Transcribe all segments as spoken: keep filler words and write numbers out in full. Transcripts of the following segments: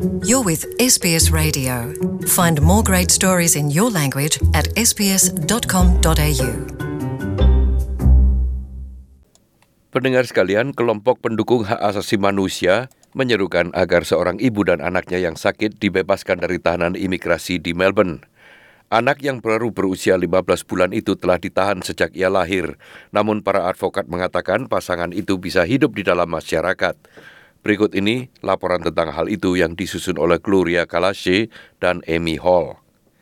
You're with S B S Radio. Find more great stories in your language at s b s dot com dot a u. Pendengar sekalian, kelompok pendukung hak asasi manusia menyerukan agar seorang ibu dan anaknya yang sakit dibebaskan dari tahanan imigrasi di Melbourne. Anak yang baru berusia lima belas bulan itu telah ditahan sejak ia lahir, namun para advokat mengatakan pasangan itu bisa hidup di dalam masyarakat. Berikut ini laporan tentang hal itu yang disusun oleh Gloria Kalache dan Amy Hall.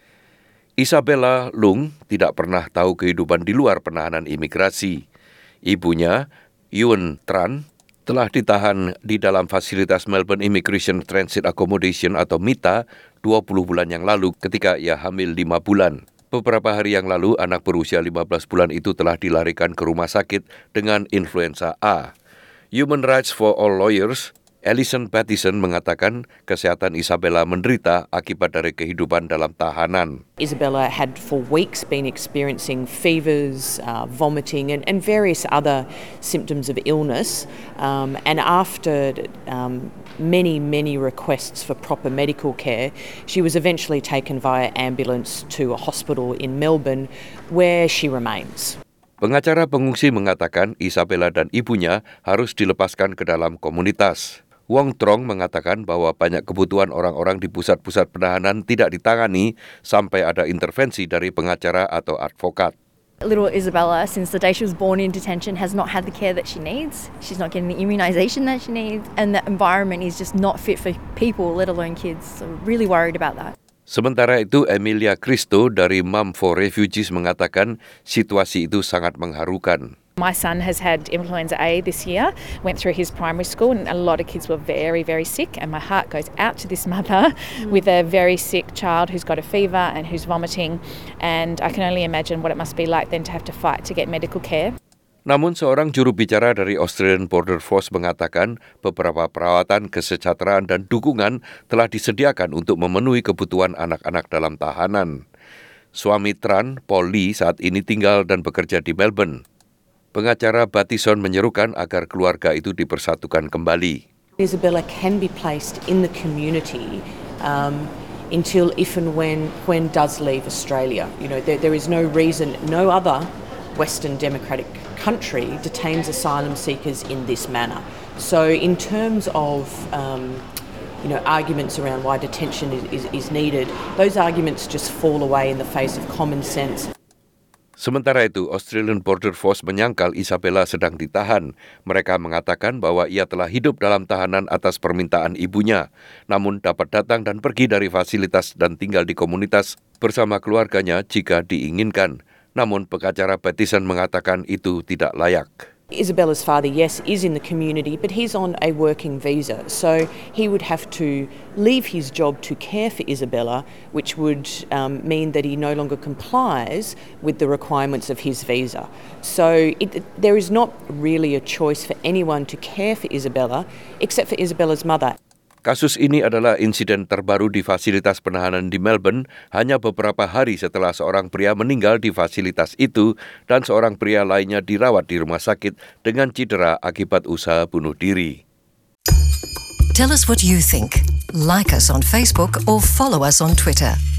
Isabella Lung tidak pernah tahu kehidupan di luar penahanan imigrasi. Ibunya, Yuen Tran, telah ditahan di dalam fasilitas Melbourne Immigration Transit Accommodation atau MITA dua puluh bulan yang lalu ketika ia hamil lima bulan. Beberapa hari yang lalu, anak berusia lima belas bulan itu telah dilarikan ke rumah sakit dengan influenza A. Human Rights for All Lawyers, Alison Pattison mengatakan kesehatan Isabella menderita akibat dari kehidupan dalam tahanan. Isabella had for weeks been experiencing fevers, uh, vomiting and, and various other symptoms of illness. Um, and after um, many, many requests for proper medical care, she was eventually taken via ambulance to a hospital in Melbourne where she remains. Pengacara pengungsi mengatakan Isabella dan ibunya harus dilepaskan ke dalam komunitas. Wong Trong mengatakan bahwa banyak kebutuhan orang-orang di pusat-pusat penahanan tidak ditangani sampai ada intervensi dari pengacara atau advokat. Little Isabella, since the day she was born in detention, has not had the care that she needs. She's not getting the immunisation that she needs, and the environment is just not fit for people, let alone kids. So really worried about that. Sementara itu, Emilia Cristo dari Mum for Refugees mengatakan situasi itu sangat mengharukan. My son has had influenza A this year, went through his primary school, and a lot of kids were very, very sick. And my heart goes out to this mother mm. with a very sick child who's got a fever and who's vomiting. And I can only imagine what it must be like then to have to fight to get medical care. Namun seorang juru bicara dari Australian Border Force mengatakan beberapa perawatan, kesejahteraan dan dukungan telah disediakan untuk memenuhi kebutuhan anak-anak dalam tahanan. Suami Tran, Paul Lee, saat ini tinggal dan bekerja di Melbourne. Pengacara Pattison menyerukan agar keluarga itu dipersatukan kembali. Isabella can be placed in the community um, until if and when when does leave Australia. You know, there, there is no reason, no other Western democratic country detains asylum seekers in this manner. So in terms of um, you know, arguments around why detention is, is, is needed, those arguments just fall away in the face of common sense. Sementara itu, Australian Border Force menyangkal Isabella sedang ditahan. Mereka mengatakan bahwa ia telah hidup dalam tahanan atas permintaan ibunya, namun dapat datang dan pergi dari fasilitas dan tinggal di komunitas bersama keluarganya jika diinginkan. Namun pengacara Pattison mengatakan itu tidak layak. Isabella's father, yes, is in the community, but he's on a working visa. So he would have to leave his job to care for Isabella, which would um, mean that he no longer complies with the requirements of his visa. So it, there is not really a choice for anyone to care for Isabella except for Isabella's mother. Kasus ini adalah insiden terbaru di fasilitas penahanan di Melbourne hanya beberapa hari setelah seorang pria meninggal di fasilitas itu dan seorang pria lainnya dirawat di rumah sakit dengan cedera akibat usaha bunuh diri. Tell us what you think. Like us on Facebook or follow us on Twitter.